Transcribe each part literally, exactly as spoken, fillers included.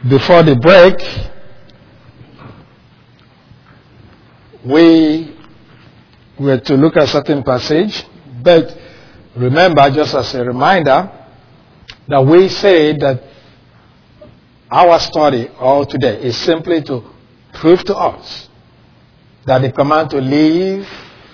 before the break, we were to look at a certain passage, but remember, just as a reminder, that we say that our study all today is simply to prove to us that the command to live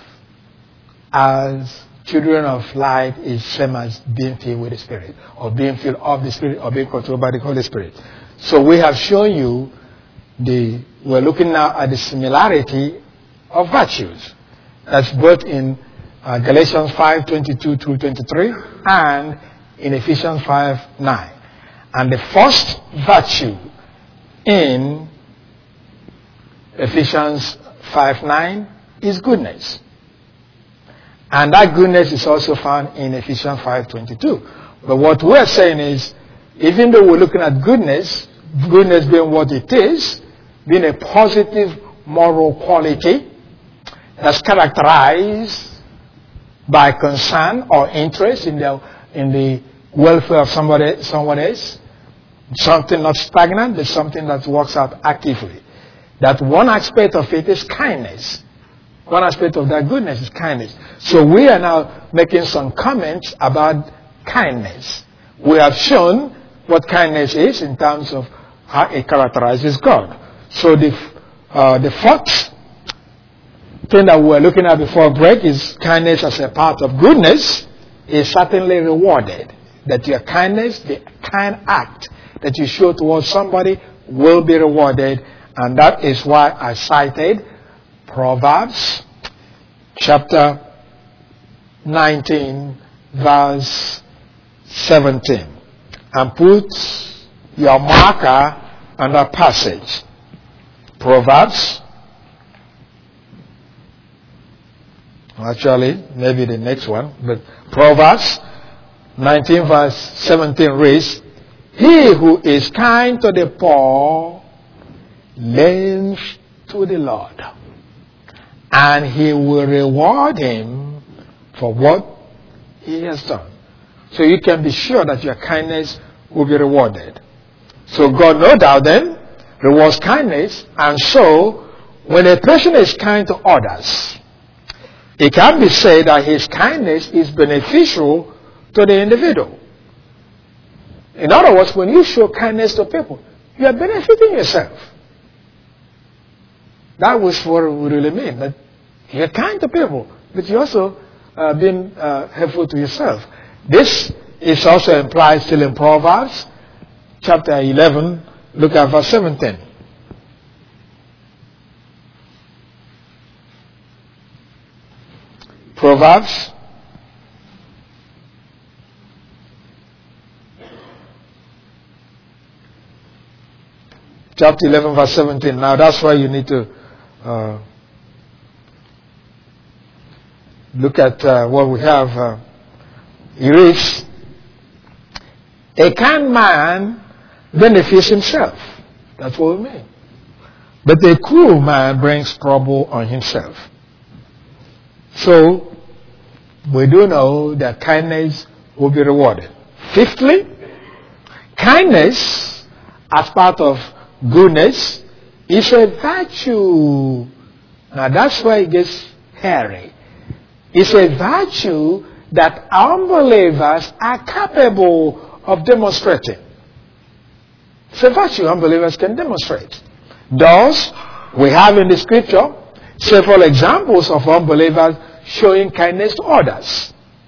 as children of light is same as being filled with the Spirit, or being filled of the Spirit, or being controlled by the Holy Spirit. So we have shown you the, we're looking now at the similarity of virtues. That's both in uh, Galatians five twenty-two through twenty-three and in Ephesians five nine. And the first virtue in Ephesians five nine is goodness. And that goodness is also found in Ephesians five twenty-two. But what we're saying is, even though we're looking at goodness, goodness being what it is, being a positive moral quality that's characterized by concern or interest in the in the welfare of somebody, someone else, something not stagnant, but something that works out actively. That one aspect of it is kindness. One aspect of that goodness is kindness. So we are now making some comments about kindness. We have shown what kindness is in terms of how it characterizes God. So the uh, the fourth thing that we're looking at before break is kindness as a part of goodness is certainly rewarded. That your kindness, the kind act that you show towards somebody will be rewarded. And that is why I cited Proverbs chapter nineteen verse seventeen. And put your marker on that passage. Proverbs. Actually, maybe the next one. But Proverbs nineteen verse seventeen reads, "He who is kind to the poor lends to the Lord, and he will reward him for what he has done." So you can be sure that your kindness will be rewarded. So God, no doubt then, rewards kindness. And so, when a person is kind to others, it can be said that his kindness is beneficial to the individual. In other words, when you show kindness to people, you are benefiting yourself. That was what it would really mean. That you're kind to people, but you're also uh, being uh, helpful to yourself. This is also implied still in Proverbs chapter eleven. Look at verse seventeen. Proverbs chapter eleven verse seventeen. Now that's why you need to uh, look at uh, what we have. Uh, he reads, "A kind man benefits himself." That's what we mean. "But a cruel man brings trouble on himself." So, we do know that kindness will be rewarded. Fifthly, kindness as part of goodness is a virtue. Now that's why it gets hairy. It's a virtue that unbelievers are capable of demonstrating. It's a virtue unbelievers can demonstrate. Thus, we have in the scripture several examples of unbelievers showing kindness to others.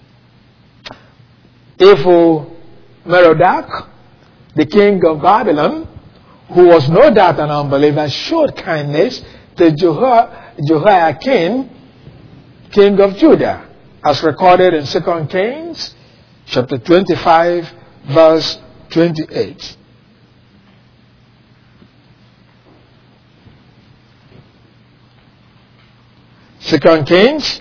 Evil Merodach, the king of Babylon, who was no doubt an unbeliever, showed kindness to Jehoiakim, king of Judah, as recorded in Second Kings chapter twenty-five, verse twenty-eight. Second Kings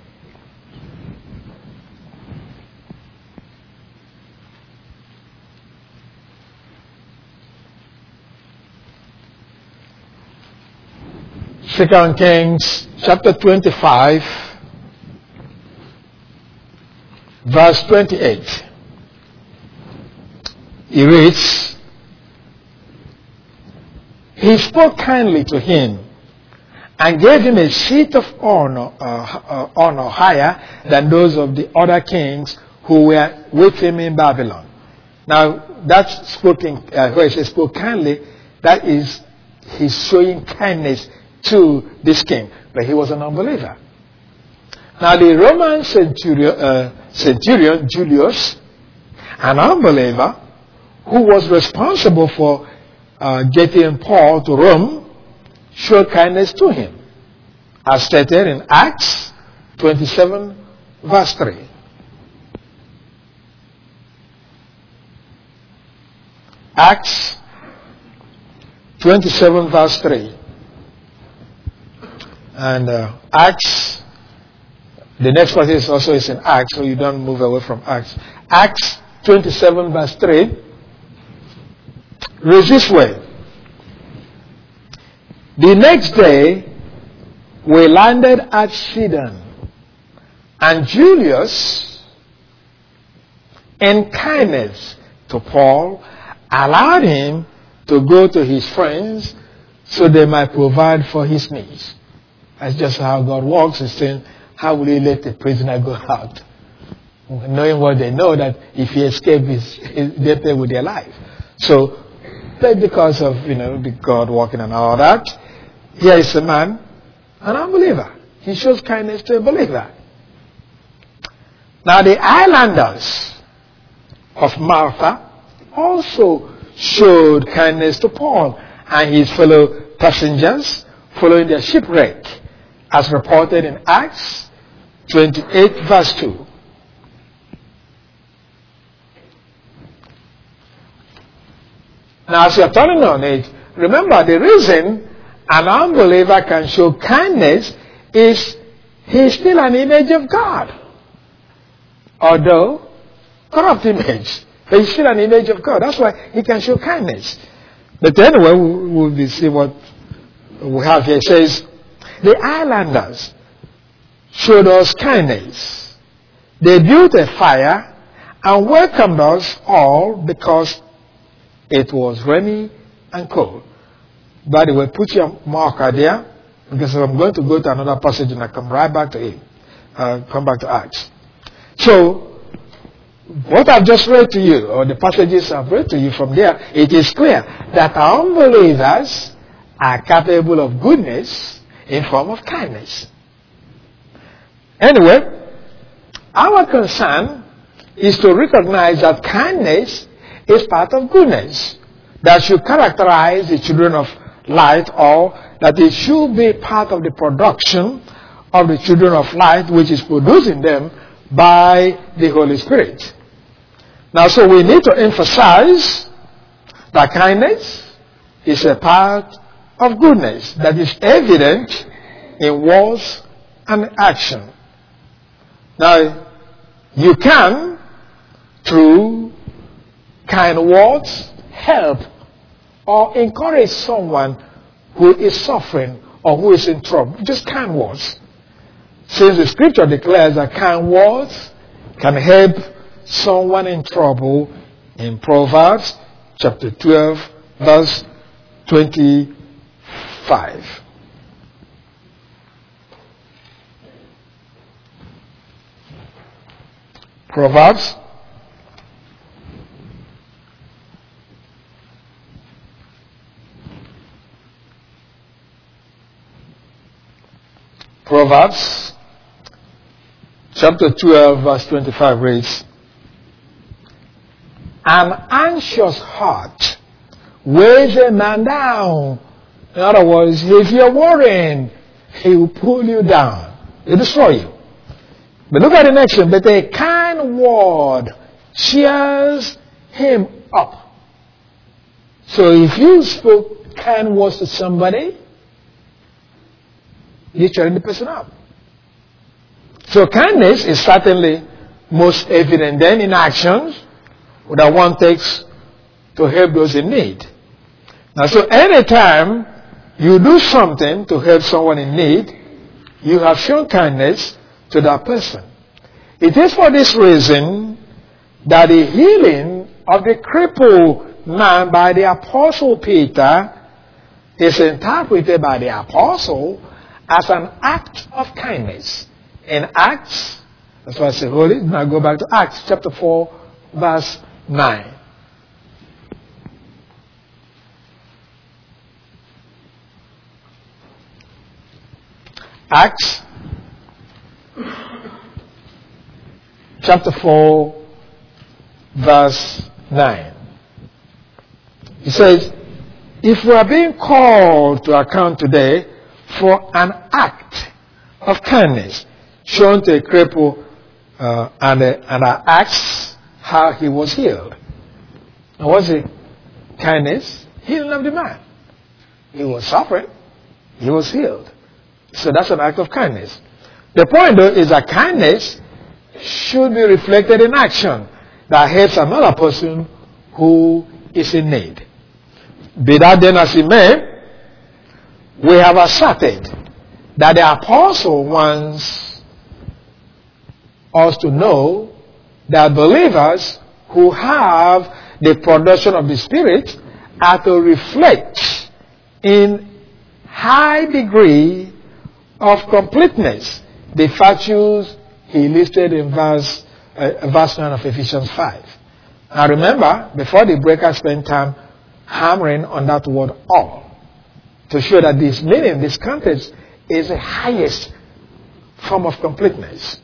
Second Kings chapter twenty-five, verse twenty-eight. He reads, he spoke kindly to him and gave him a seat of honor, uh, uh, honor higher than those of the other kings who were with him in Babylon. Now, that's spoken, uh, where he says spoke kindly, that is, he's showing kindness to this king. But he was an unbeliever. Now, the Roman centurion, uh, centurion Julius, an unbeliever, who was responsible for uh, getting Paul to Rome, showed kindness to him, as stated in Acts twenty-seven, verse three. Acts twenty-seven, verse three. And uh, Acts, the next passage also is in Acts, so you don't move away from Acts. Acts twenty-seven, verse three. Reads this way. The next day, we landed at Sidon, and Julius, in kindness to Paul, allowed him to go to his friends so they might provide for his needs. That's just how God works. He's saying, how will he let a prisoner go out? Knowing what they know, that if he escapes, they pay with their life. So, but because of, you know, the God working and all that, here is a man, an unbeliever. He shows kindness to a believer. Now the islanders of Malta also showed kindness to Paul and his fellow passengers following their shipwreck, as reported in Acts twenty-eight, verse two. Now, as you're turning on it, remember the reason an unbeliever can show kindness is he's still an image of God. Although, corrupt image, but he's still an image of God. That's why he can show kindness. But anyway, we'll, we'll see what we have here. It says, the islanders showed us kindness. They built a fire and welcomed us all because it was rainy and cold. By the way, put your marker there, because I'm going to go to another passage and I come right back to it. Uh, come back to Acts. So, what I've just read to you, or the passages I've read to you from there, it is clear that our unbelievers are capable of goodness in form of kindness. Anyway, our concern is to recognize that kindness is part of goodness that should characterize the children of light, or that it should be part of the production of the children of light, which is produced in them by the Holy Spirit. Now, so we need to emphasize that kindness is a part of goodness that is evident in words and action. Now, you can, through kind words, help or encourage someone who is suffering or who is in trouble. Just kind words. Since the scripture declares that kind words can help someone in trouble in Proverbs chapter twelve, verse twenty-five. Proverbs Proverbs chapter twelve, verse twenty-five reads, an anxious heart weighs a man down. In other words, if you're worrying, he will pull you down. He'll destroy you. But look at the next one. But a kind word cheers him up. So if you spoke kind words to somebody, you're cheering the person up. So kindness is certainly most evident then in actions that one takes to help those in need. Now, so anytime you do something to help someone in need, you have shown kindness to that person. It is for this reason that the healing of the crippled man by the Apostle Peter is interpreted by the apostle as an act of kindness. In Acts, that's why I say hold it. Now go back to Acts chapter four, verse nine. Acts chapter four, verse nine. He says, if we are being called to account today for an act of kindness shown to a cripple uh, and, uh, and I asked how he was healed. And what's it? Kindness, healing of the man. He was suffering, he was healed. So that's an act of kindness. The point though is that kindness should be reflected in action that helps another person who is in need. Be that then as it may, we have asserted that the apostle wants us to know that believers who have the production of the Spirit are to reflect in high degree of completeness the virtues he listed in verse, uh, verse nine of Ephesians five. Now remember, before the break I spent time hammering on that word all, to show that this meaning, this context, is the highest form of completeness.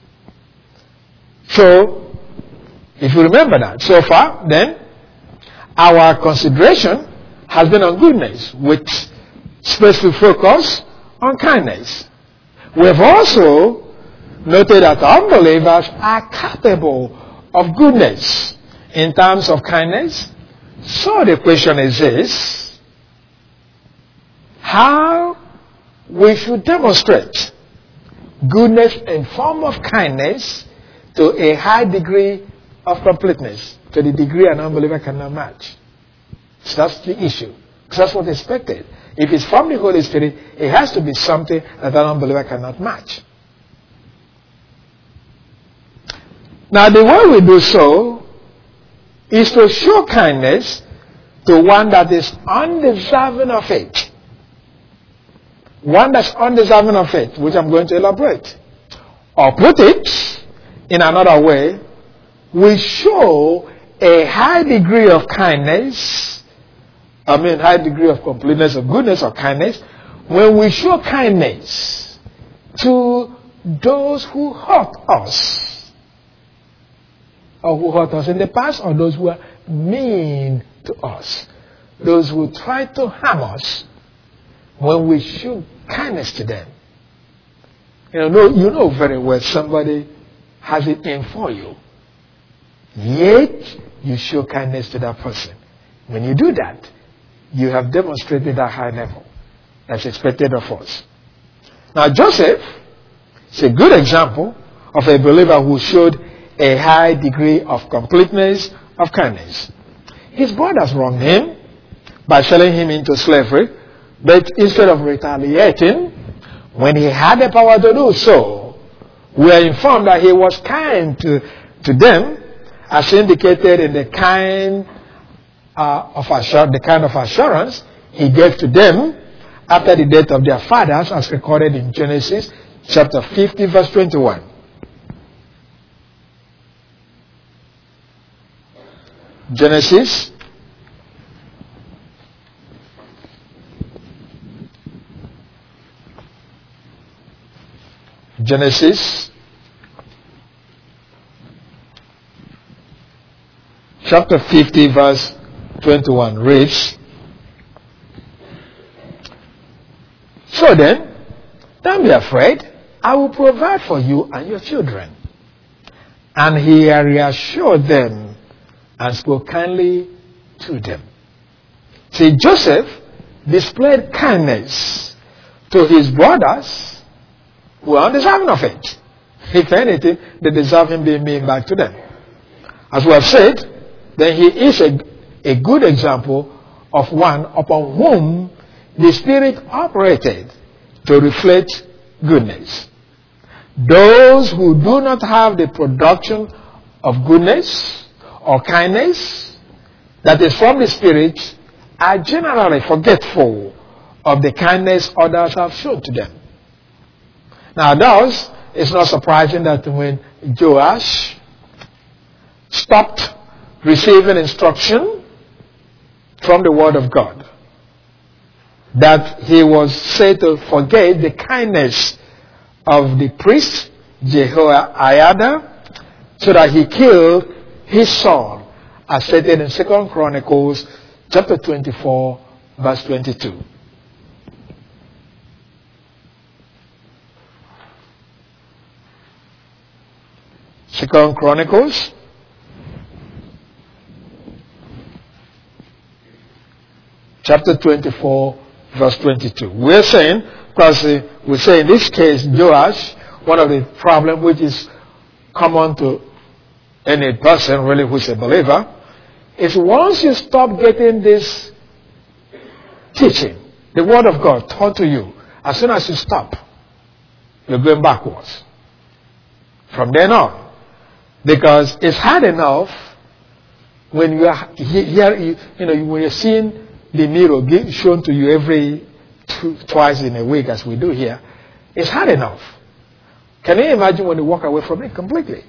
So, if you remember that, so far, then, our consideration has been on goodness, with specific focus on kindness. We have also noted that unbelievers are capable of goodness in terms of kindness. So the question is this: how we should demonstrate goodness in form of kindness to a high degree of completeness, to the degree an unbeliever cannot match. So that's the issue. Because that's what's expected. If it's from the Holy Spirit, it has to be something that an unbeliever cannot match. Now the way we do so is to show kindness to one that is undeserving of it. One that's undeserving of it, which I'm going to elaborate. Or put it in another way, we show a high degree of kindness, I mean high degree of completeness, of goodness or kindness, when we show kindness to those who hurt us, or who hurt us in the past, or those who are mean to us, those who try to harm us. When we show kindness to them, you know, you know very well somebody has it in for you, yet you show kindness to that person. When you do that, you have demonstrated that high level that's expected of us. Now Joseph is a good example of a believer who showed a high degree of completeness of kindness. His brothers wronged him by selling him into slavery, but instead of retaliating, when he had the power to do so, we are informed that he was kind to, to them, as indicated in the kind uh, of assur- the kind of assurance he gave to them after the death of their fathers, as recorded in Genesis chapter fifty, verse twenty-one. Genesis Genesis chapter fifty, verse twenty-one reads, so then, don't be afraid, I will provide for you and your children. And he reassured them and spoke kindly to them. See, Joseph displayed kindness to his brothers who are undeserving of it. If anything, they deserve him being mean back to them. As we have said, then he is a, a good example of one upon whom the Spirit operated to reflect goodness. Those who do not have the production of goodness or kindness that is from the Spirit are generally forgetful of the kindness others have shown to them. Now thus, it's not surprising that when Joash stopped receiving instruction from the Word of God, that he was said to forget the kindness of the priest Jehoiada, so that he killed his son, as stated in Second Chronicles chapter twenty-four, verse twenty-two. Second Chronicles chapter twenty-four, verse twenty-two. We're saying, because uh, we say in this case, Joash, one of the problems which is common to any person really who's a believer, is once you stop getting this teaching, the Word of God taught to you, as soon as you stop, you're going backwards. From then on. Because it's hard enough when you are here, you, you know, when you're seeing the mirror shown to you every two, twice in a week, as we do here, it's hard enough. Can you imagine when you walk away from it completely?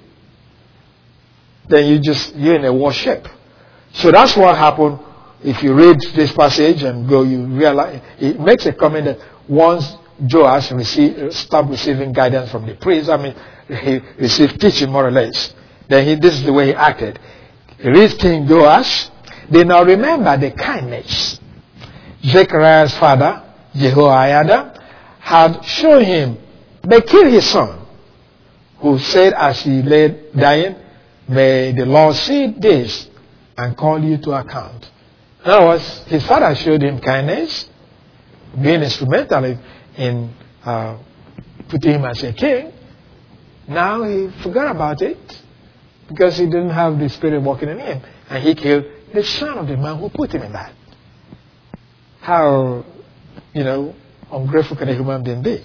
Then you just, you're in a war ship. So that's what happened. If you read this passage and go, you realize, it makes a comment that once Joash received, stopped receiving guidance from the priest, I mean, he received teaching more or less, then he, this is the way he acted. He reads King Joash. They now remember the kindness Zechariah's father, Jehoiada, had shown him. They killed his son, who said as he lay dying, "May the Lord see this and call you to account." In other words, his father showed him kindness, being instrumental in uh, putting him as a king. Now he forgot about it because he didn't have the Spirit working in him. And he killed the son of the man who put him in that. How, you know, ungrateful can a human being be?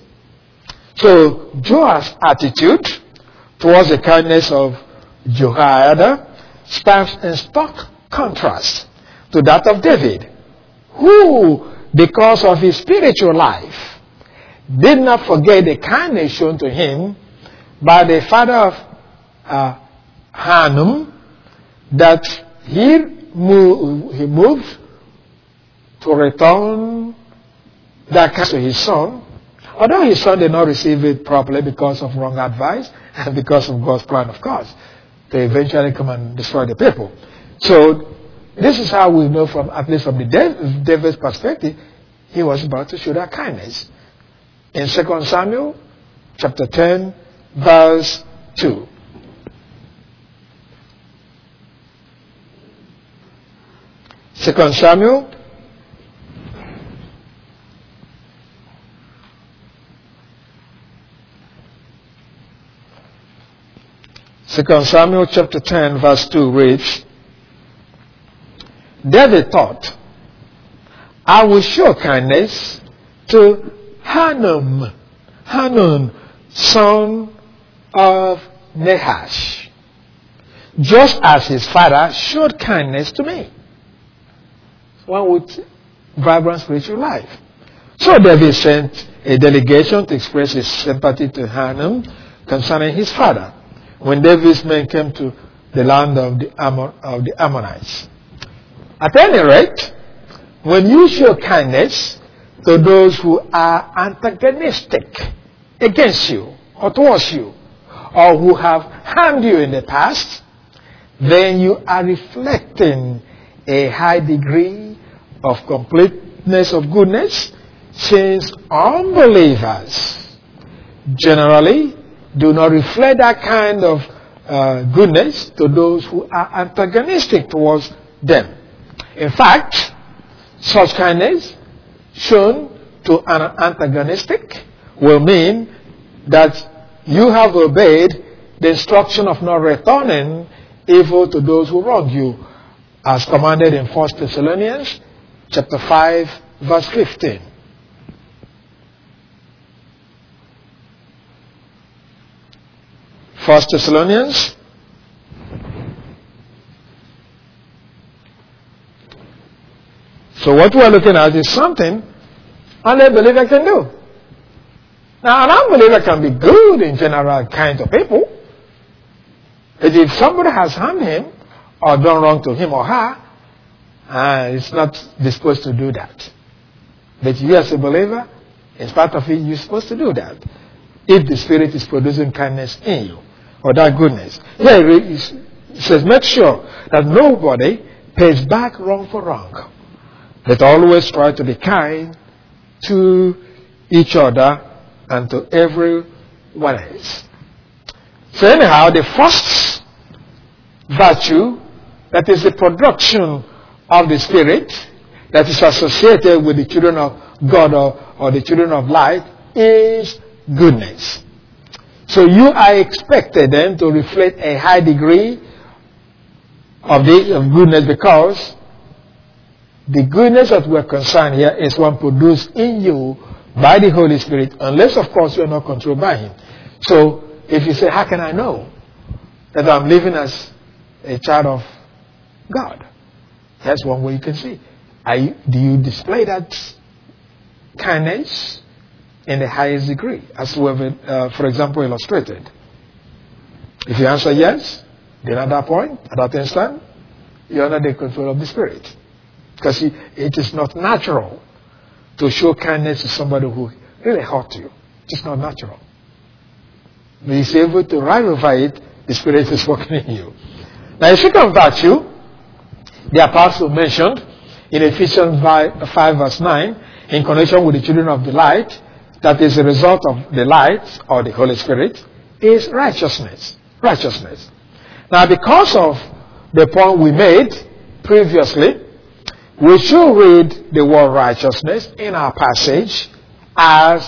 So Joash's attitude towards the kindness of Jehoiada stands in stark contrast to that of David, who, because of his spiritual life, did not forget the kindness shown to him by the father of uh, Hanun, that he moved, he moved to return that kindness to his son, although his son did not receive it properly because of wrong advice and because of God's plan, of course, to eventually come and destroy the people. So this is how we know, from at least from the David's perspective, he was about to show that kindness. In Second Samuel chapter ten, verse two. Second Samuel Second Samuel chapter ten, verse two reads, David thought, I will show kindness to Hanun, Hanun, son of Nahash, just as his father showed kindness to me. One with vibrant spiritual life. So David sent a delegation to express his sympathy to Hanun concerning his father, when David's men came to the land of the, Ammon, of the Ammonites. At any rate, when you show kindness to those who are antagonistic against you or towards you, or who have harmed you in the past, then you are reflecting a high degree of completeness of goodness, since unbelievers generally do not reflect that kind of uh, goodness to those who are antagonistic towards them. In fact, such kindness shown to an antagonistic will mean that you have obeyed the instruction of not returning evil to those who wrong you, as commanded in First Thessalonians chapter five, verse fifteen. First Thessalonians So what we are looking at is something only a believer can do. Now, an unbeliever can be good in general kind of people. But if somebody has harmed him or done wrong to him or her, uh, it's not disposed to do that. But you as a believer, in spite of it, you're supposed to do that. If the Spirit is producing kindness in you, or that goodness. Yeah, it says, make sure that nobody pays back wrong for wrong. But always try to be kind to each other and to everyone else. So anyhow, the first virtue, that is the production of the Spirit, that is associated with the children of God or, or the children of light, is goodness. So you are expected then to reflect a high degree of, the, of goodness, because the goodness that we're concerned here is one produced in you by the Holy Spirit, unless of course you are not controlled by Him. So if you say, how can I know that I'm living as a child of God? That's one way you can see. Are you, do you display that kindness in the highest degree, as we have, uh, for example, illustrated? If you answer yes, then at that point, at that instant, you're under the control of the Spirit. Because it is not natural to show kindness to somebody who really hurt you. It's not natural. But he's able to ride over it, the Spirit is working in you. Now, a second virtue, the apostle mentioned in Ephesians five verse nine, in connection with the children of the light, that is a result of the light or the Holy Spirit, is righteousness. Righteousness. Now, because of the point we made previously, we should read the word righteousness in our passage as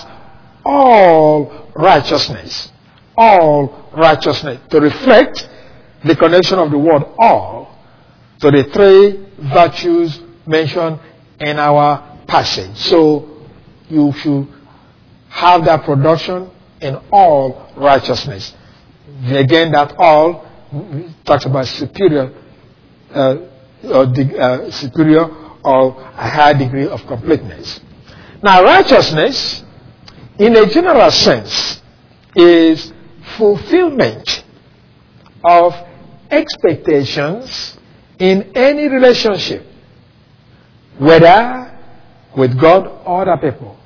all righteousness. All righteousness. To reflect the connection of the word all to the three virtues mentioned in our passage. So you should have that production in all righteousness. Again, that all talks about superior uh, or the, uh, superior or a high degree of completeness. Now, righteousness, in a general sense, is fulfillment of expectations in any relationship, whether with God or other people.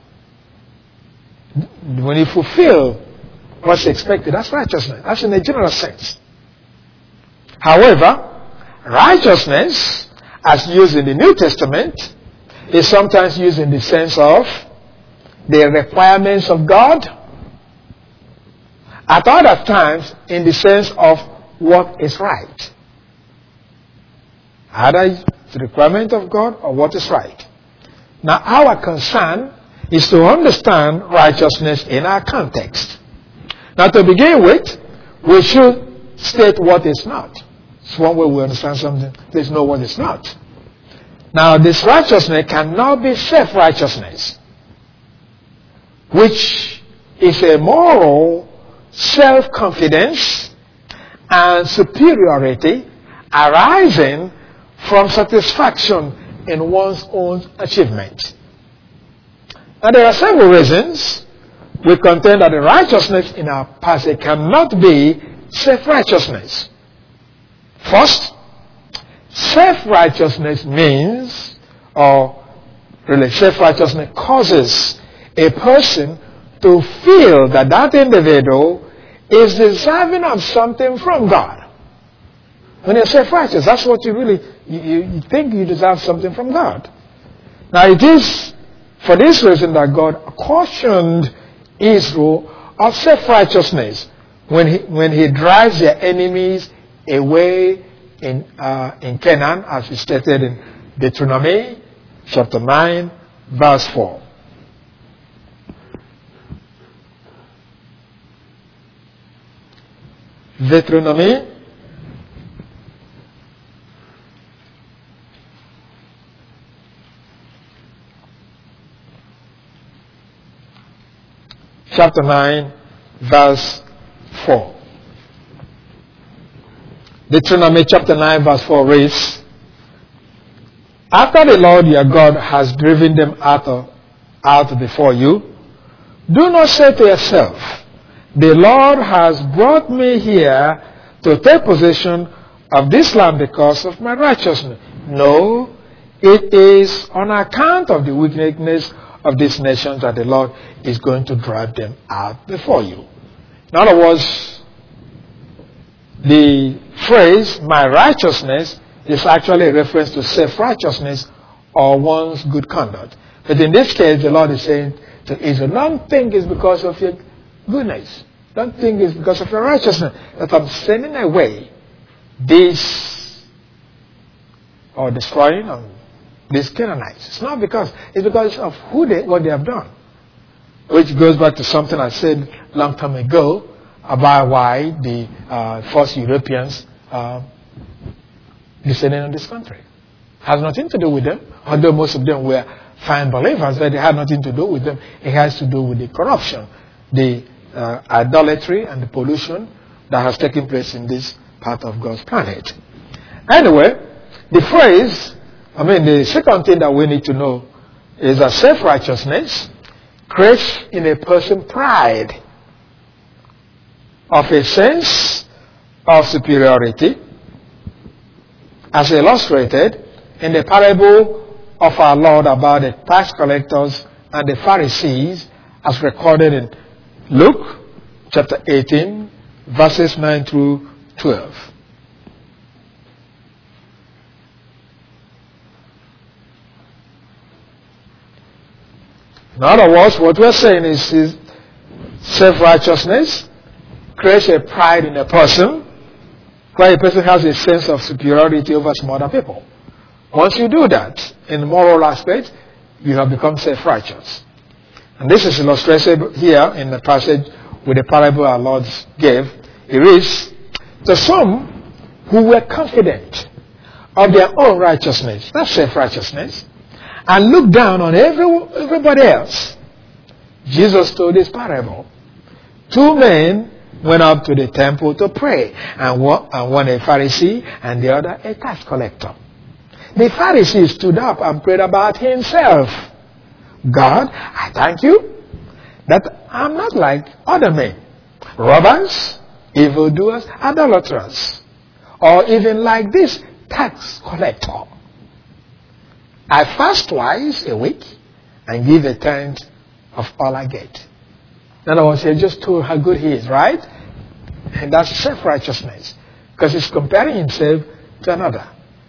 When you fulfill what's expected, that's righteousness. That's in a general sense. However, righteousness, as used in the New Testament, is sometimes used in the sense of the requirements of God, at other times in the sense of what is right. Either the requirement of God or what is right. Now, our concern is to understand righteousness in our context. Now, to begin with, we should state what is not. It's one way we understand something. There's no what is not. Now, this righteousness cannot be self-righteousness, which is a moral self-confidence and superiority arising from satisfaction in one's own achievement. Now, there are several reasons we contend that the righteousness in our passage cannot be self-righteousness. First, self-righteousness means, or really self-righteousness causes a person to feel that that individual is deserving of something from God. When you're self-righteous, that's what you really, you, you think you deserve something from God. Now, it is for this reason that God cautioned Israel of self-righteousness when he, when he drives their enemies away in, uh, in Canaan, as is stated in Deuteronomy chapter nine, verse four. Deuteronomy chapter nine, verse four. Deuteronomy chapter nine, verse four reads, after the Lord your God has driven them out of out before you, do not say to yourself, the Lord has brought me here to take possession of this land because of my righteousness. No, it is on account of the wickedness of these nations that the Lord is going to drive them out before you. In other words, the phrase, my righteousness, is actually a reference to self-righteousness or one's good conduct. But in this case, the Lord is saying to Israel, don't think it's because of your goodness. Don't think it's because of your righteousness that I'm sending away this or destroying um, these Canaanites. It's not because, it's because of who they, what they have done. Which goes back to something I said a long time ago about why the uh, first Europeans uh, descended on this country. Has nothing to do with them, although most of them were fine believers, but it had nothing to do with them. It has to do with the corruption, the uh, idolatry and the pollution that has taken place in this part of God's planet. Anyway, the phrase, I mean, the second thing that we need to know is that self-righteousness creates in a person pride of a sense of superiority, as illustrated in the parable of our Lord about the tax collectors and the Pharisees, as recorded in Luke chapter eighteen, verses nine through twelve. In other words, what we're saying is, is self-righteousness creates a pride in a person, where a person has a sense of superiority over some other people. Once you do that, in the moral aspect, you have become self-righteous. And this is illustrated here in the passage with the parable our Lord gave. It reads, to some who were confident of their own righteousness, that's self-righteousness, and looked down on every, everybody else, Jesus told this parable. Two men went up to the temple to pray, and one, and one a Pharisee and the other a tax collector. The Pharisee stood up and prayed about himself. God, I thank you that I'm not like other men, robbers, evildoers, idolaters, or even like this tax collector. I fast twice a week and give a tenth of all I get. In other words, he just told how good he is, right? And that's self-righteousness, because he's comparing himself to another.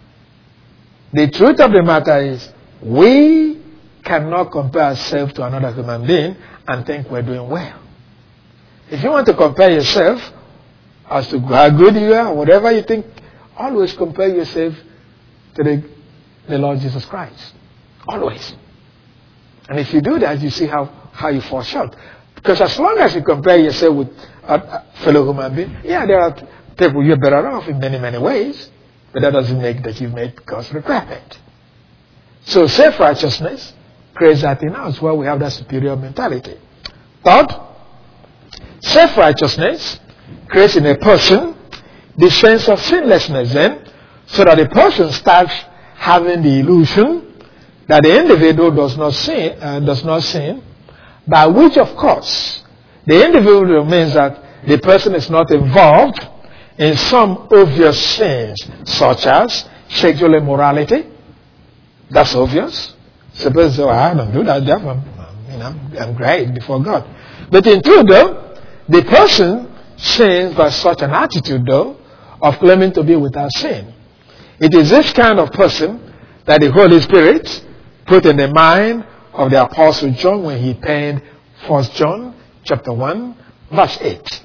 The truth of the matter is, we cannot compare ourselves to another human being and think we're doing well. If you want to compare yourself as to how good you are, whatever you think, always compare yourself to the, the Lord Jesus Christ. Always. And if you do that, you see how, how you fall short. Because as long as you compare yourself with a, a fellow human being, yeah, there are people you're better off in many, many ways. But that doesn't make that you've made God's requirement. So self-righteousness creates that in us where we have that superior mentality. Third, self-righteousness creates in a person the sense of sinlessness then, so that the person starts having the illusion that the individual does not sin, uh, does not sin, by which of course the individual means that the person is not involved in some obvious sins, such as sexual immorality. That's obvious. Suppose, oh, I don't do that. I'm, you know, I'm great before God. But in truth, though, the person sins by such an attitude, though, of claiming to be without sin. It is this kind of person that the Holy Spirit put in the mind of the Apostle John when he penned First John chapter one, verse eight.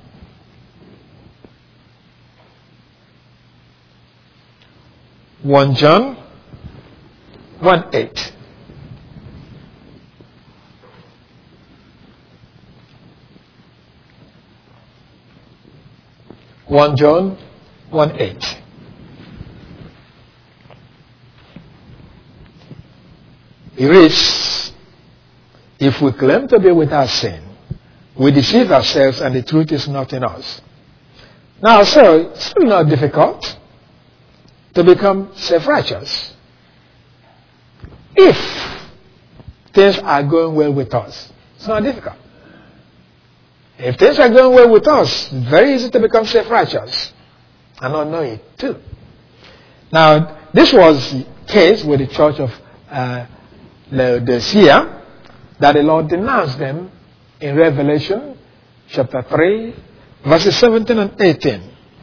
First John one eight. First John one eight. It reads, if we claim to be without sin, we deceive ourselves and the truth is not in us. Now, so it's really not difficult to become self-righteous. If things are going well with us. It's not difficult. If things are going well with us, it's very easy to become self-righteous and not know it too. Now, this was the case with the church of uh, Laodicea, that the Lord denounced them in Revelation chapter three, verses seventeen and eighteen.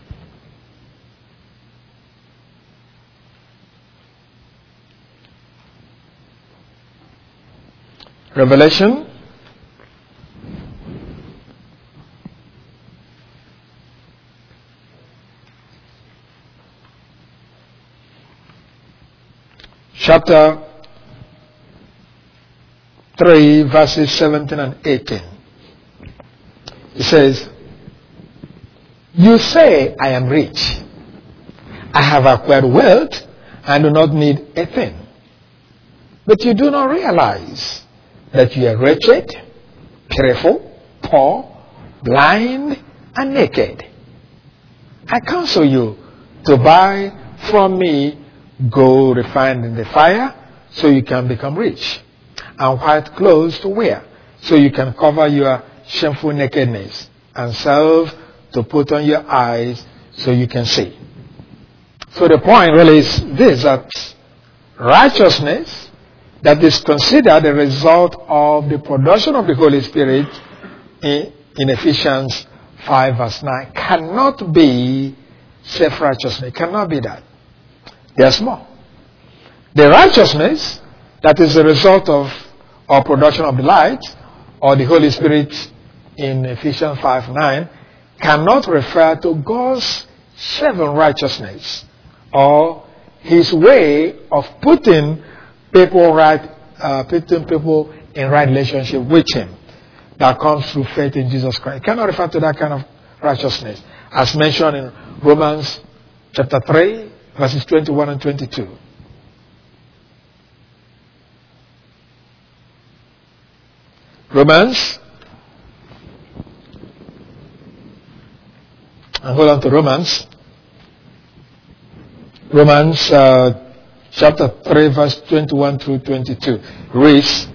Revelation chapter three, verses seventeen and eighteen. It says, "You say, I am rich. I have acquired wealth and do not need a thing. But you do not realize that you are wretched, pitiful, poor, blind, and naked. I counsel you to buy from me gold refined in the fire, so you can become rich, and white clothes to wear, so you can cover your shameful nakedness, and salve to put on your eyes, so you can see." So the point really is this, that righteousness that is considered the result of the production of the Holy Spirit in, in Ephesians five verse nine cannot be self-righteousness. It cannot be that. There's more. The righteousness that is the result of our production of the light or the Holy Spirit in Ephesians five nine cannot refer to God's saving righteousness or his way of putting people right, uh, putting people in right relationship with him that comes through faith in Jesus Christ. It cannot refer to that kind of righteousness as mentioned in Romans chapter three, verses twenty-one and twenty-two. Romans, and hold on to Romans. Romans uh, chapter three, verse twenty-one through twenty-two reads,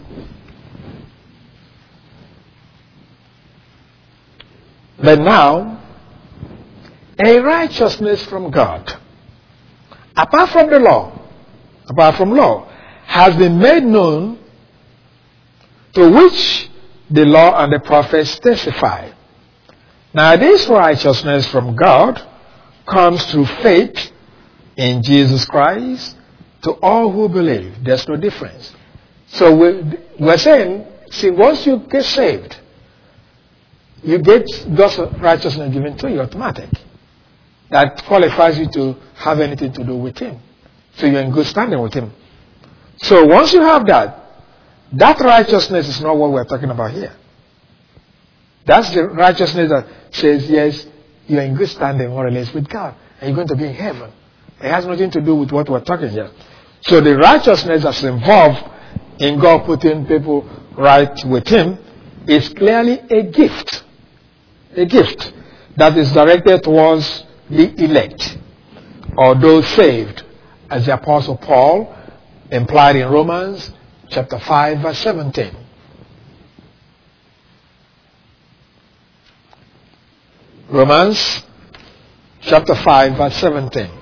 "But now, a righteousness from God, apart from the law, apart from law, has been made known, to which the law and the prophets testify. Now this righteousness from God comes through faith in Jesus Christ to all who believe." There's no difference. So we're, we're saying, see, once you get saved, you get God's righteousness given to you automatic. That qualifies you to have anything to do with him. So you're in good standing with him. So once you have that, that righteousness is not what we're talking about here. That's the righteousness that says, yes, you're in good standing more or less with God, and you're going to be in heaven. It has nothing to do with what we're talking here. So the righteousness that's involved in God putting people right with him is clearly a gift. A gift that is directed towards the elect, or those saved, as the Apostle Paul implied in Romans chapter five, verse seventeen. Romans chapter five, verse seventeen.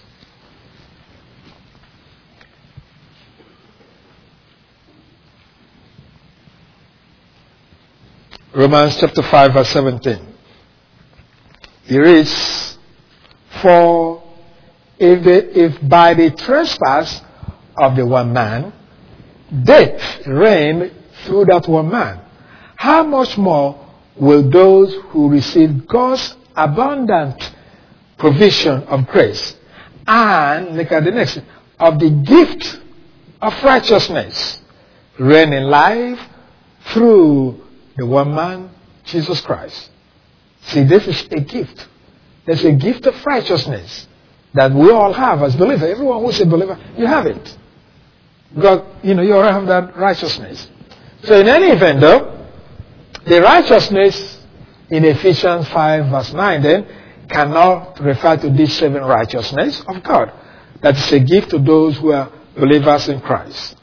Romans chapter five, verse seventeen. He reads, "For if, the, if by the trespass of the one man, death reigned through that one man, how much more will those who receive God's abundant provision of grace and," look at the next, "of the gift of righteousness reign in life through the one man, Jesus Christ." See, this is a gift. There's a gift of righteousness that we all have as believers. Everyone who's a believer, you have it. God, you know, you all have that righteousness. So in any event, though, the righteousness in Ephesians five, verse nine, then, cannot refer to this saving righteousness of God. That is a gift to those who are believers in Christ.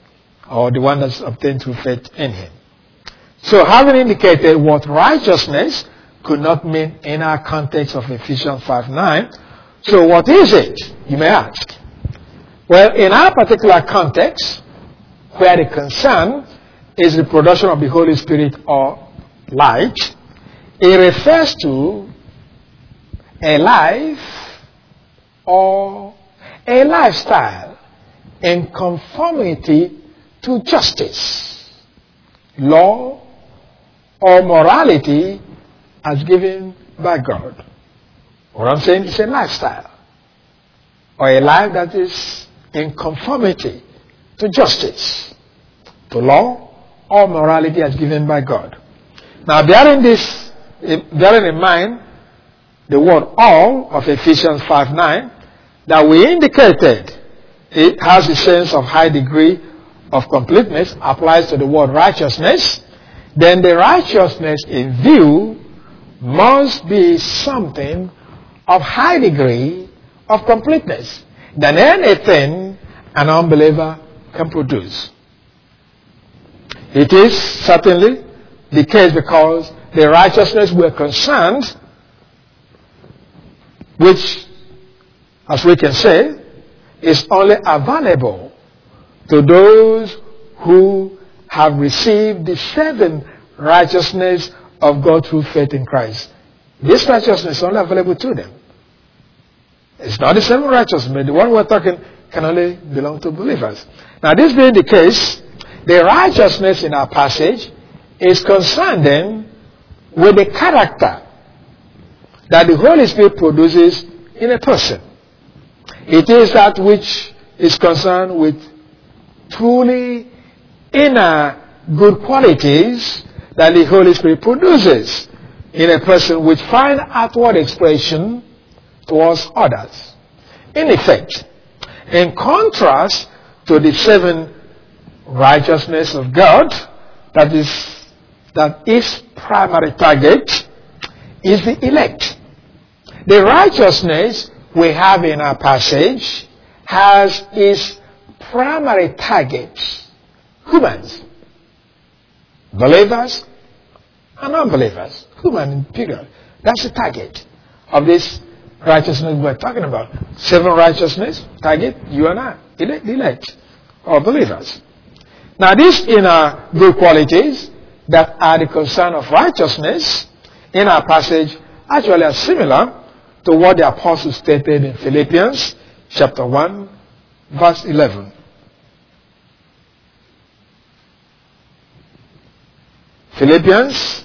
or the one that's obtained through faith in him. So having indicated what righteousness could not mean in our context of Ephesians five nine, so what is it, you may ask? Well, in our particular context, where the concern is the production of the Holy Spirit or light, it refers to a life or a lifestyle in conformity to justice, law, or morality as given by God. What I'm saying is a lifestyle or a life that is in conformity to justice, to law, or morality as given by God. Now, bearing this, bearing in mind the word all of Ephesians five nine that we indicated, it has a sense of high degree of completeness, applies to the word righteousness, then the righteousness in view must be something of high degree of completeness than anything an unbeliever can produce. It is certainly the case because the righteousness we're concerned, which, as we can say, is only available to those who have received the saving righteousness of God through faith in Christ. This righteousness is only available to them. It's not the same righteousness, but the one we're talking can only belong to believers. Now, this being the case, the righteousness in our passage is concerned then with the character that the Holy Spirit produces in a person. It is that which is concerned with truly inner good qualities that the Holy Spirit produces in a person which find outward expression towards others. In effect, in contrast to the seven righteousness of God, that is that its primary target is the elect. The righteousness we have in our passage has its primary target humans, believers and unbelievers, human in period. That's the target of this righteousness we're talking about. Seven righteousness target you and I, elect, elect or believers. Now, these inner good qualities that are the concern of righteousness in our passage actually are similar to what the apostle stated in Philippians chapter one, verse eleven. Philippians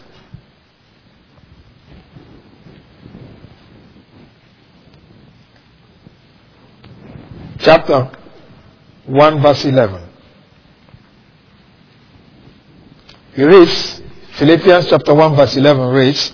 chapter one, verse eleven. He reads, Philippians chapter one, verse eleven reads,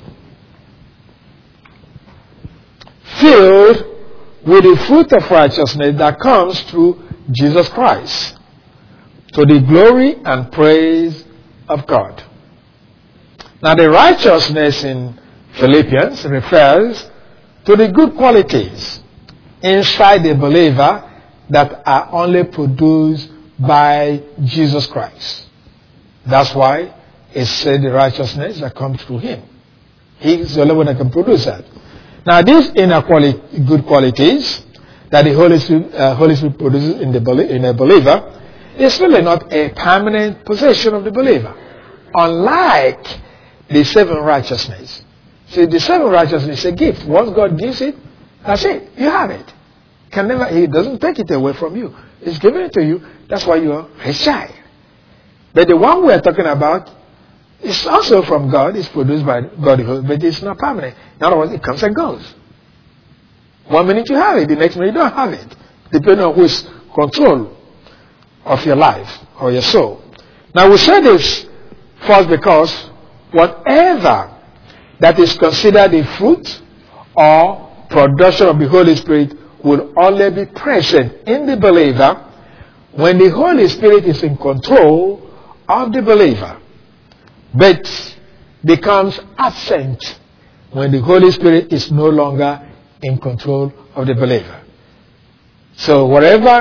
filled with the fruit of righteousness that comes through Jesus Christ, to the glory and praise of God. Now, the righteousness in Philippians refers to the good qualities inside the believer that are only produced by Jesus Christ. That's why it said the righteousness that comes through him. He is the only one that can produce that. Now, these inner quali- good qualities that the Holy Spirit, uh, Holy Spirit produces in, the, in a believer is really not a permanent possession of the believer. Unlike the seven righteousness. See, the seven righteousness is a gift. Once God gives it, that's it. You have it. Can never, he doesn't take it away from you. He's given it to you. That's why you are his child. But the one we are talking about is also from God. It's produced by God, but it's not permanent. In other words, it comes and goes. One minute you have it, the next minute you don't have it, depending on who's control of your life or your soul. Now, we say this first because whatever that is considered the fruit or production of the Holy Spirit will only be present in the believer when the Holy Spirit is in control of the believer, but becomes absent when the Holy Spirit is no longer in control of the believer. So whatever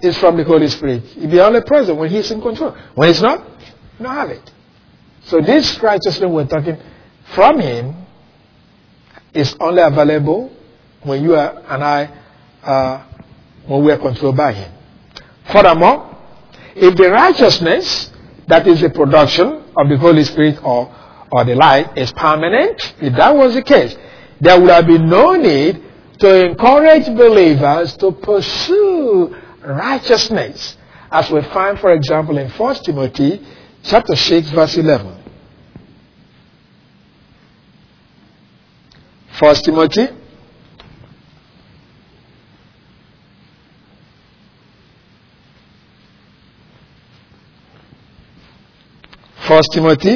is from the Holy Spirit. He'll be only present when He's in control. When He's not, you don't have it. So this righteousness we're talking from Him is only available when you are, and I, uh, when we are controlled by Him. Furthermore, if the righteousness that is the production of the Holy Spirit or, or the light is permanent, if that was the case, there would have been no need to encourage believers to pursue righteousness, as we find, for example, in First Timothy chapter six, verse eleven. First Timothy First Timothy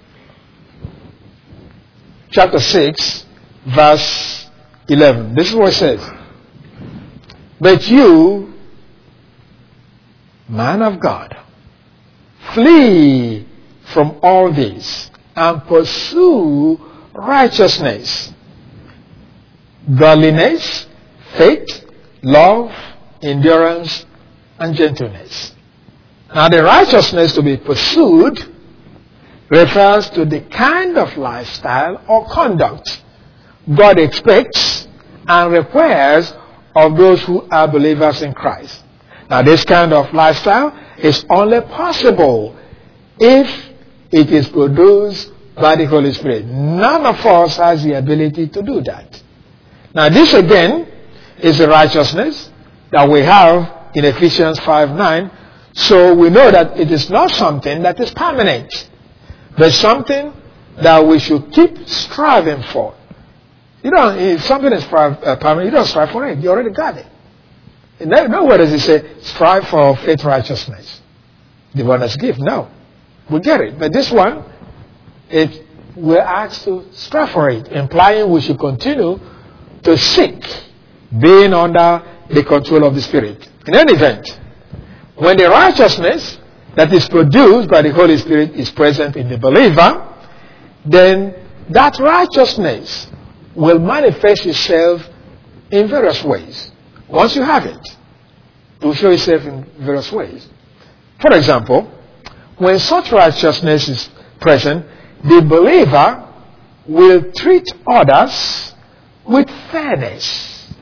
chapter six, verse eleven. This is what it says. But you, man of God, flee from all this and pursue righteousness, godliness, faith, love, endurance, and gentleness. Now the righteousness to be pursued refers to the kind of lifestyle or conduct God expects and requires of those who are believers in Christ. Now this kind of lifestyle is only possible if it is produced by the Holy Spirit. None of us has the ability to do that. Now this again is the righteousness that we have in Ephesians five nine. So we know that it is not something that is permanent, but something that we should keep striving for. You don't, if something is permanent, you don't strive for it. You already got it. Nowhere does it say, strive for faith righteousness. The one that's gift. No. We get it. But this one, it, we're asked to strive for it, implying we should continue to seek being under the control of the Spirit. In any event, when the righteousness that is produced by the Holy Spirit is present in the believer, then that righteousness will manifest itself in various ways. Once you have it, it will show itself in various ways. For example, when such righteousness is present, the believer will treat others with fairness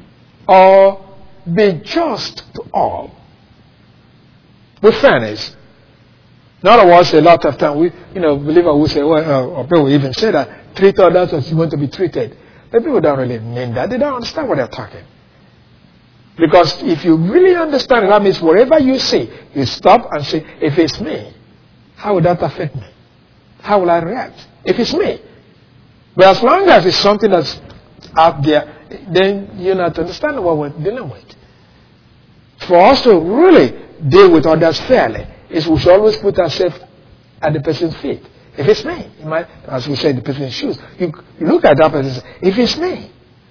or be just to all. With fairness. In other words, a lot of time, we, you know, believers will say, well, uh, or people will even say that, treat others as you want to be treated. But people don't really mean that. They don't understand what they're talking. Because if you really understand it, that means wherever you see, you stop and say, if it's me, how would that affect me? How will I react? If it's me. But as long as it's something that's out there, then you're not understanding what we're dealing with. For us to really deal with others fairly, is we should always put ourselves at the person's feet. If it's me, you might, as we say, the person's shoes, you, you look at that person and say, if it's me,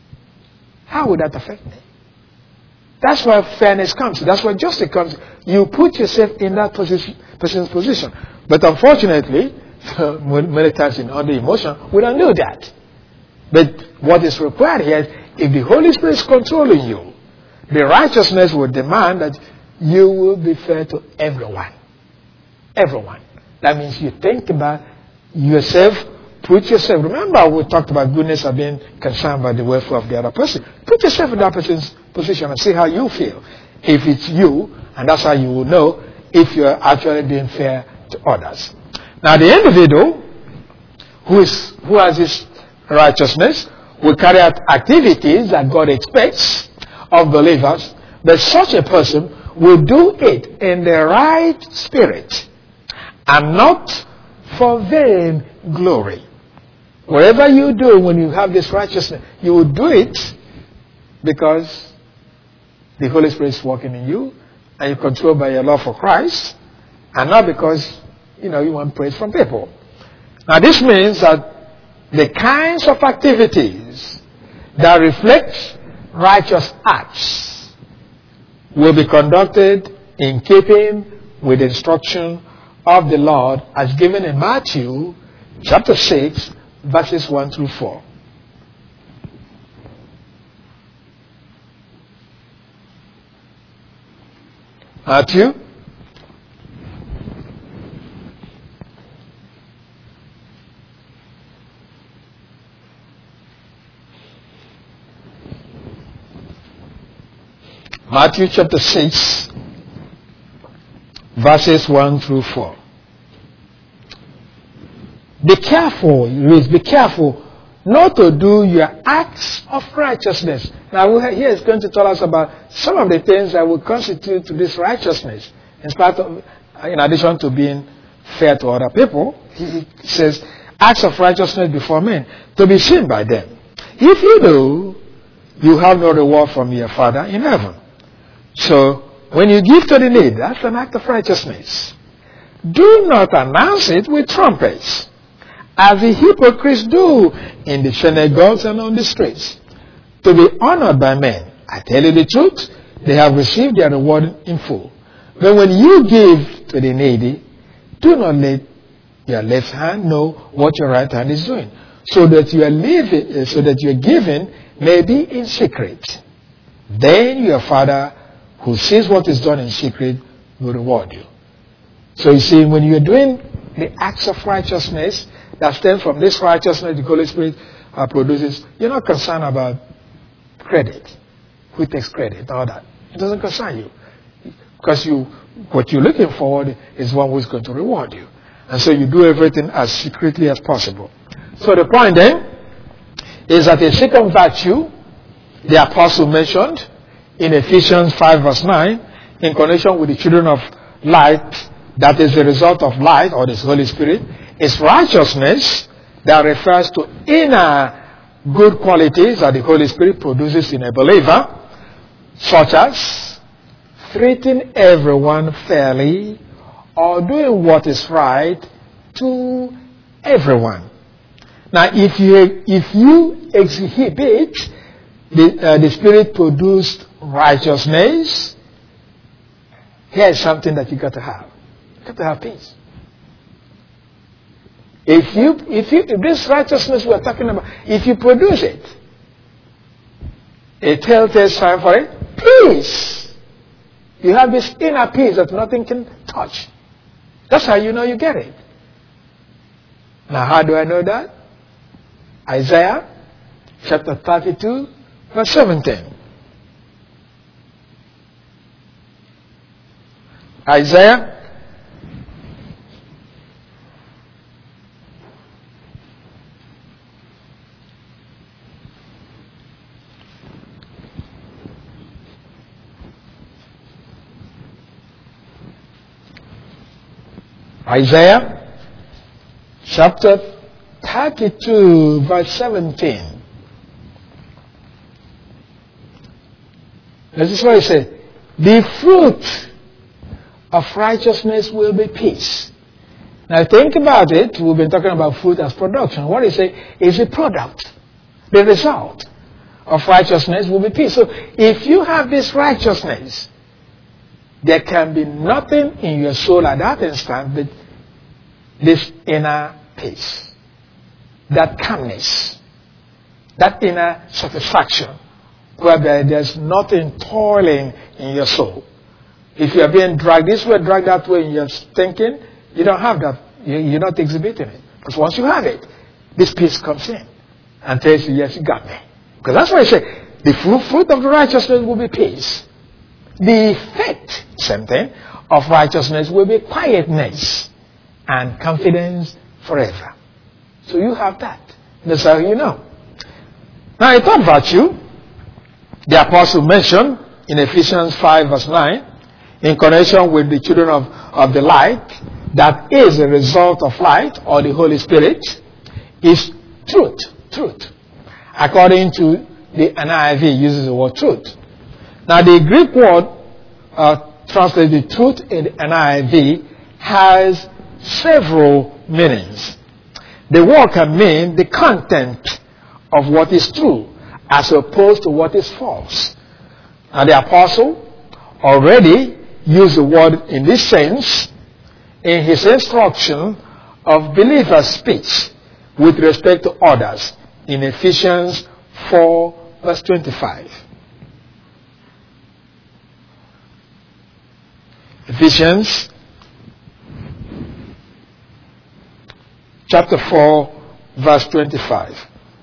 how would that affect me? That's where fairness comes. That's where justice comes. You put yourself in that position, person's position. But unfortunately, many times in under emotion, we don't do that. But what is required here is, if the Holy Spirit is controlling you, the righteousness will demand that you will be fair to everyone. Everyone. That means you think about yourself, put yourself. Remember, we talked about goodness of being concerned about the welfare of the other person. Put yourself in that person's position and see how you feel. If it's you, and that's how you will know if you're actually being fair to others. Now, the individual who is who has this righteousness will carry out activities that God expects of believers, but such a person will do it in the right spirit and not for vain glory. Whatever you do when you have this righteousness, you will do it because the Holy Spirit is working in you and you're controlled by your love for Christ, and not because, you know, you want praise from people. Now this means that the kinds of activities that reflect righteous acts will be conducted in keeping with the instruction of the Lord as given in Matthew chapter six, verses one through four. Matthew Matthew chapter six, verses one through four. Be careful, Ruth, be careful not to do your acts of righteousness. Now, here is going to tell us about some of the things that will constitute this righteousness. In spite of, in addition to being fair to other people, he says, acts of righteousness before men, to be seen by them. If you do, you have no reward from your Father in heaven. So, when you give to the needy, that's an act of righteousness. Do not announce it with trumpets, as the hypocrites do in the synagogues and on the streets, to be honored by men. I tell you the truth, they have received their reward in full. But when you give to the needy, do not let your left hand know what your right hand is doing, so that you are living, so that your giving may be in secret. Then your Father, who sees what is done in secret, will reward you. So you see, when you're doing the acts of righteousness that stem from this righteousness the Holy Spirit uh, produces, you're not concerned about credit. Who takes credit? All that. It doesn't concern you. Because you, what you're looking forward is one who's going to reward you. And so you do everything as secretly as possible. So the point then is that a second virtue, the apostle mentioned in Ephesians five verse nine, in connection with the children of light, that is the result of light or the Holy Spirit, is righteousness that refers to inner good qualities that the Holy Spirit produces in a believer, such as treating everyone fairly or doing what is right to everyone. Now, if you if you exhibit the, uh, the Spirit-produced righteousness, here is something that you got to have. You got to have peace. If you, if you, if this righteousness we're talking about, if you produce it, a telltale sign for it, peace. You have this inner peace that nothing can touch. That's how you know you get it. Now, how do I know that? Isaiah chapter thirty-two, verse seventeen. Isaiah Isaiah chapter thirty-two, verse seventeen. This is what it says. The fruit of righteousness will be peace. Now think about it. We've been talking about fruit as production. What is it? Is a product. The result of righteousness will be peace. So if you have this righteousness, there can be nothing in your soul at that instant but this inner peace, that calmness, that inner satisfaction, whereby there's nothing toiling in your soul. If you are being dragged this way, dragged that way in your thinking, you don't have that. You're not exhibiting it. Because once you have it, this peace comes in and tells you, yes, you got me. Because that's why I say, the fruit of the righteousness will be peace. The effect, same thing, of righteousness will be quietness and confidence forever. So you have that. That's how you know. Now, a third virtue, the apostle mentioned in Ephesians five verse nine, in connection with the children of, of the light, that is a result of light or the Holy Spirit, is truth. Truth. According to the N I V, uses the word truth. Now, the Greek word uh, translated truth in the N I V has several meanings. The word can mean the content of what is true as opposed to what is false. And the apostle already used the word in this sense in his instruction of believer's speech with respect to others in Ephesians four verse twenty-five. Ephesians chapter four, verse twenty-five.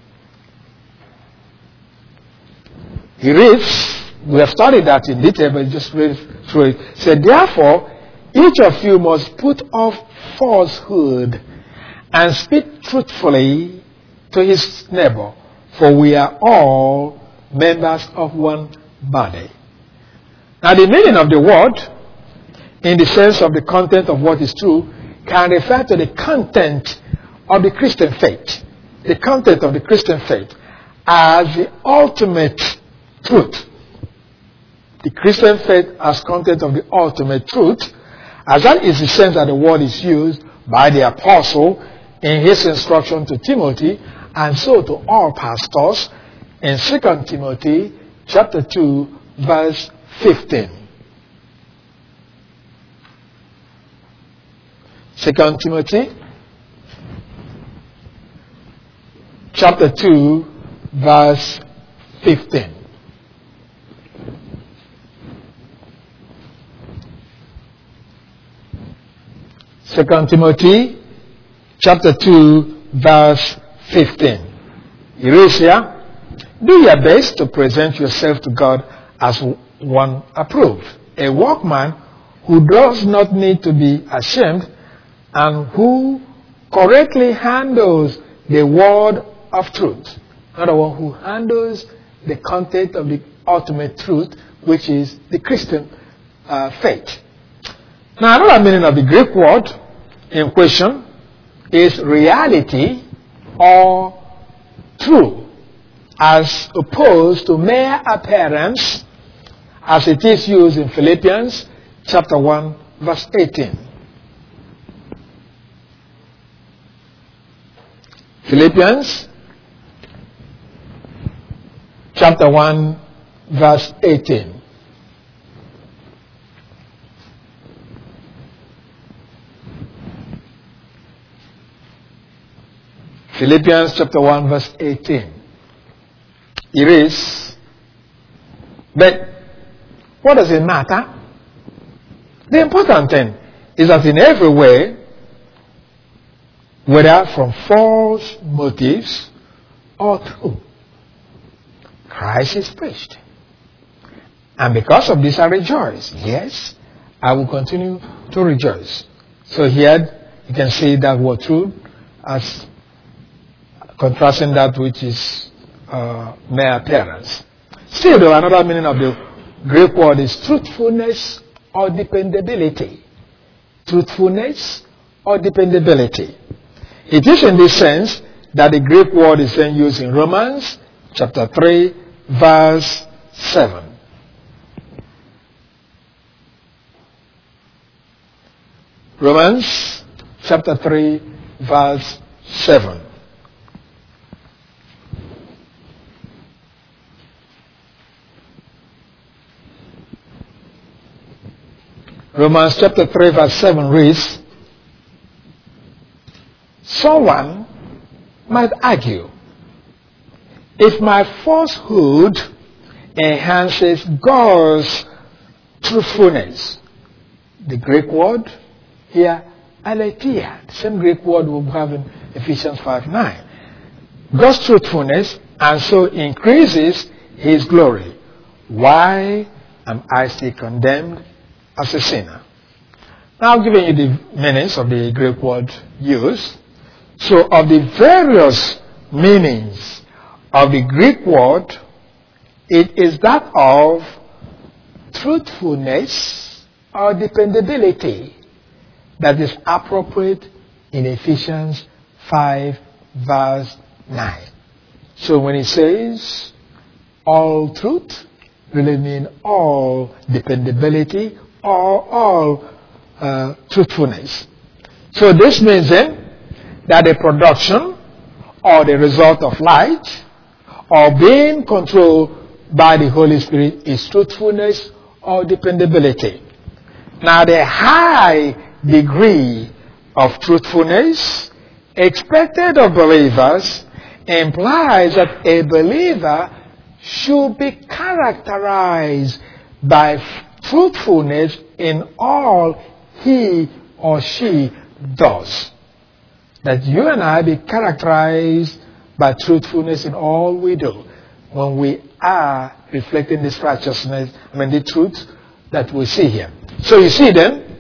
He reads, we have studied that in detail, but just read through it. It said, therefore, each of you must put off falsehood and speak truthfully to his neighbor, for we are all members of one body. Now, the meaning of the word, in the sense of the content of what is true, can refer to the content of the Christian faith. The content of the Christian faith as the ultimate truth. The Christian faith as content of the ultimate truth, as that is the sense that the word is used by the apostle in his instruction to Timothy, and so to all pastors in Second Timothy chapter two, verse fifteen. Second Timothy chapter two, verse fifteen. Second Timothy chapter two, verse fifteen. It reads here, do your best to present yourself to God as one approved, a workman who does not need to be ashamed and who correctly handles the word of truth. Another one who handles the content of the ultimate truth, which is the Christian uh, faith. Now, another meaning of the Greek word in question is reality or true, as opposed to mere appearance, as it is used in Philippians chapter one, verse eighteen. Philippians chapter one, verse eighteen. Philippians chapter one, verse eighteen. It is, but what does it matter? The important thing is that in every way, whether from false motives or true, Christ is preached. And because of this I rejoice. Yes, I will continue to rejoice. So here you can see that word true as contrasting that which is uh, mere appearance. Still, though, another meaning of the Greek word is truthfulness or dependability. Truthfulness or dependability. It is in this sense that the Greek word is then used in Romans chapter three, verse seven. Romans chapter three, verse seven. Romans chapter three, verse seven reads, someone might argue, if my falsehood enhances God's truthfulness, the Greek word here, aletheia, the same Greek word we have in Ephesians five nine. God's truthfulness and so increases his glory. Why am I still condemned as a sinner? Now I'm giving you the meanings of the Greek word used. So of the various meanings of the Greek word, it is that of truthfulness or dependability that is appropriate in Ephesians five, verse nine. So when it says all truth, really mean all dependability or all uh, truthfulness. So this means then that the production or the result of light or being controlled by the Holy Spirit is truthfulness or dependability. Now the high degree of truthfulness expected of believers implies that a believer should be characterized by truthfulness in all he or she does. That you and I be characterized by truthfulness in all we do when we are reflecting this righteousness, I mean the truth that we see here. So you see then,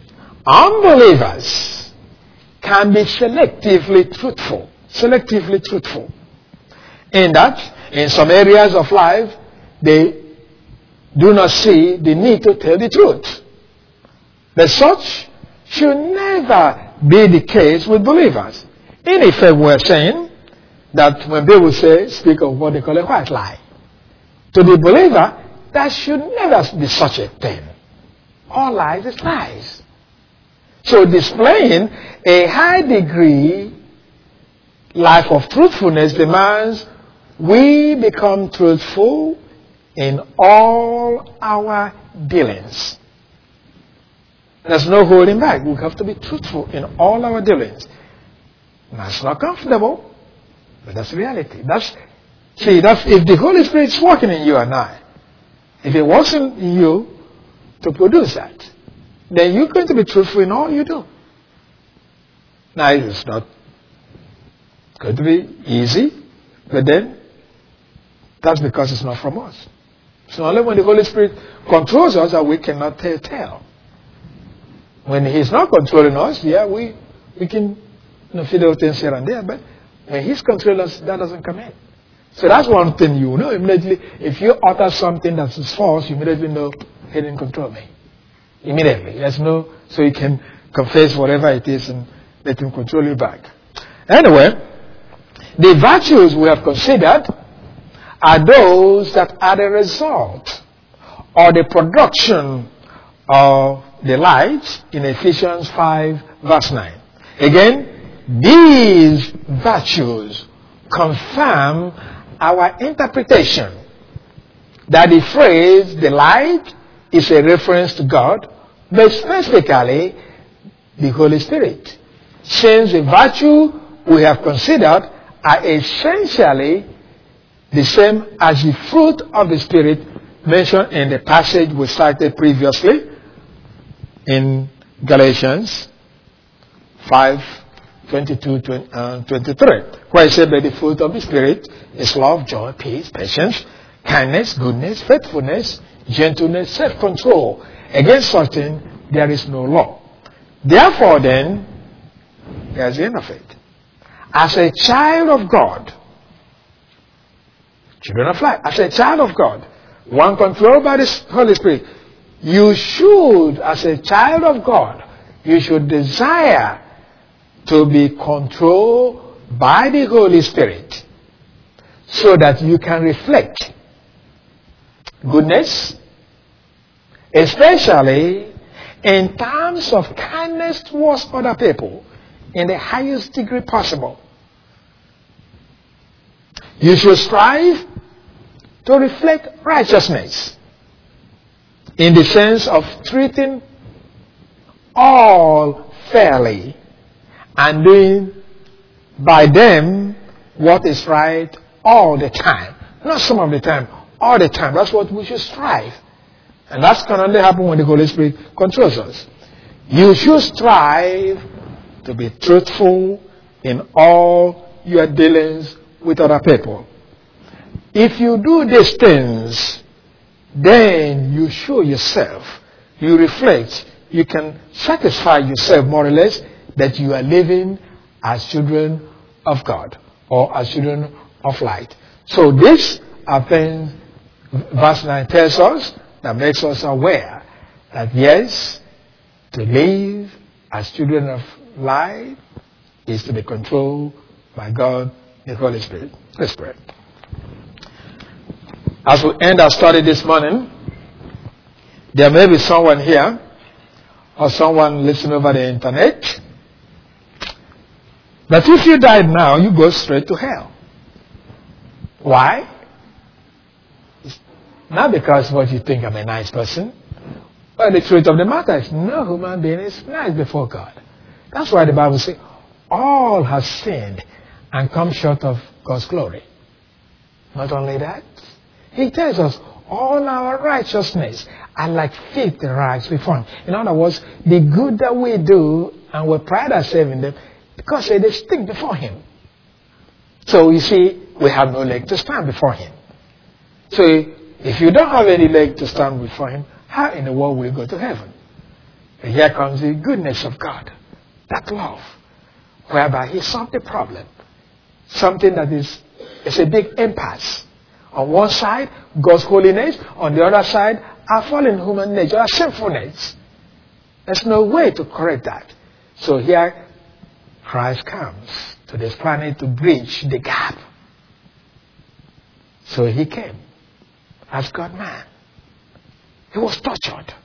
unbelievers can be selectively truthful. Selectively truthful. In that, in some areas of life, they do not see the need to tell the truth. But such should never be the case with believers. In effect, we're saying that when people say, speak of what they call a white lie, to the believer, that should never be such a thing. All lies is lies. So displaying a high degree life of truthfulness demands we become truthful in all our dealings. There's no holding back. We have to be truthful in all our dealings. That's not comfortable, but that's reality. That's see, that's if the Holy Spirit is working in you and I, if it works in you to produce that, then you're going to be truthful in all you do. Now, it's not going to be easy, but then that's because it's not from us. So only when the Holy Spirit controls us that we cannot tell tale. When He's not controlling us, yeah, we we can you know, fiddle things here and there, but when He's controlling us, that doesn't come in. So that's one thing you know immediately. If you utter something that is false, you immediately know He didn't control me. Immediately. There's no, so you can confess whatever it is and let Him control you back. Anyway, the virtues we have considered are those that are the result or the production of the light in Ephesians five verse nine. Again, these virtues confirm our interpretation that the phrase the light is a reference to God, but specifically the Holy Spirit. Since the virtue we have considered are essentially the same as the fruit of the Spirit mentioned in the passage we cited previously in Galatians five, twenty-two, twenty-three, where it said that the fruit of the Spirit is love, joy, peace, patience, kindness, goodness, faithfulness, gentleness, self-control. Against such things there is no law. Therefore then, there's the end of it. As a child of God, children of light, as a child of God, one controlled by the Holy Spirit, you should, as a child of God, you should desire to be controlled by the Holy Spirit so that you can reflect goodness, especially in terms of kindness towards other people in the highest degree possible. You should strive to reflect righteousness in the sense of treating all fairly and doing by them what is right all the time. Not some of the time, all the time. That's what we should strive. And that's can only happen when the Holy Spirit controls us. You should strive to be truthful in all your dealings with other people. If you do these things, then you show yourself, you reflect, you can satisfy yourself more or less that you are living as children of God or as children of light. So this, I think, verse nine tells us, that makes us aware that yes, to live as children of light is to be controlled by God, the Holy Spirit. Let's pray. As we end our study this morning, there may be someone here or someone listening over the internet that if you died now, you go straight to hell. Why? It's not because what you think I'm a nice person. But the truth of the matter is no human being is nice before God. That's why the Bible says all have sinned and come short of God's glory. Not only that, He tells us all our righteousness are like filthy rags before him. In other words, the good that we do and we pride ourselves in them, because they stink before him. So you see, we have no leg to stand before him. So if you don't have any leg to stand before him, how in the world will you go to heaven? And here comes the goodness of God, that love, whereby he solved the problem. Something that is, is a big impasse. On one side, God's holiness. On the other side, our fallen human nature, our sinfulness. There's no way to correct that. So here, Christ comes to this planet to bridge the gap. So he came as God-man. He was tortured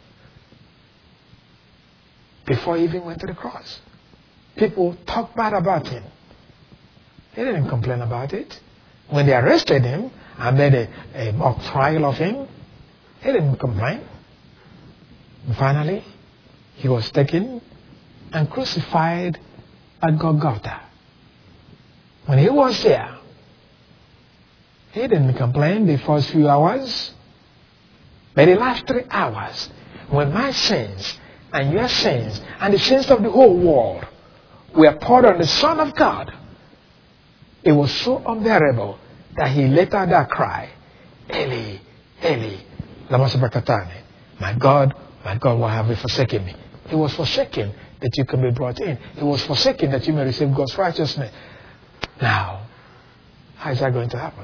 before he even went to the cross. People talked bad about him. He didn't complain about it. When they arrested him and made a, a mock trial of him, he didn't complain. And finally, he was taken and crucified at Golgotha. When he was there, he didn't complain the first few hours. But the last three hours, when my sins and your sins and the sins of the whole world were poured on the Son of God, it was so unbearable that he let out that cry, Eli, Eli, lama sabachthani. My God, my God, why have you forsaken me? He was forsaken that you can be brought in. He was forsaken that you may receive God's righteousness. Now, how is that going to happen?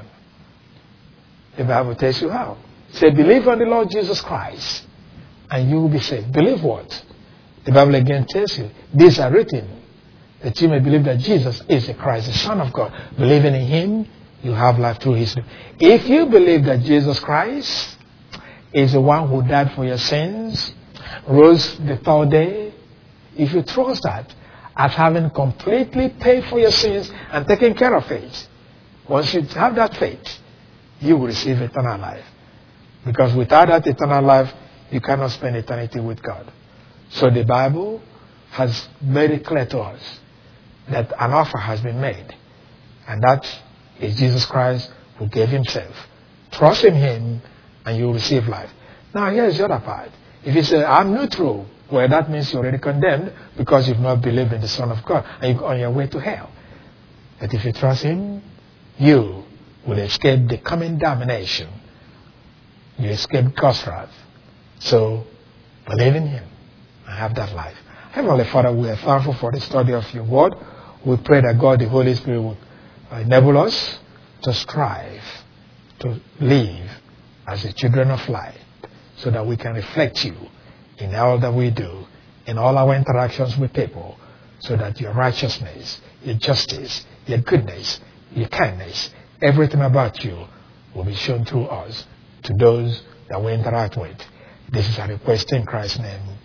The Bible tells you how. Say, believe on the Lord Jesus Christ, and you will be saved. Believe what? The Bible again tells you, these are written, that you may believe that Jesus is the Christ, the Son of God. Believing in him, you have life through his name. If you believe that Jesus Christ is the one who died for your sins, rose the third day, if you trust that as having completely paid for your sins and taken care of it, once you have that faith, you will receive eternal life. Because without that eternal life, you cannot spend eternity with God. So the Bible has made it clear to us that an offer has been made. And that is Jesus Christ who gave himself. Trust in him and you will receive life. Now here's the other part. If you say, I'm neutral, well, that means you're already condemned because you've not believed in the Son of God and you're on your way to hell. But if you trust him, you will escape the coming damnation. You escape God's wrath. So, believe in him and have that life. Heavenly Father, we are thankful for the study of your word. We pray that God, the Holy Spirit, will enable us to strive to live as the children of light so that we can reflect you in all that we do, in all our interactions with people, so that your righteousness, your justice, your goodness, your kindness, everything about you will be shown through us to those that we interact with. This is a request in Christ's name.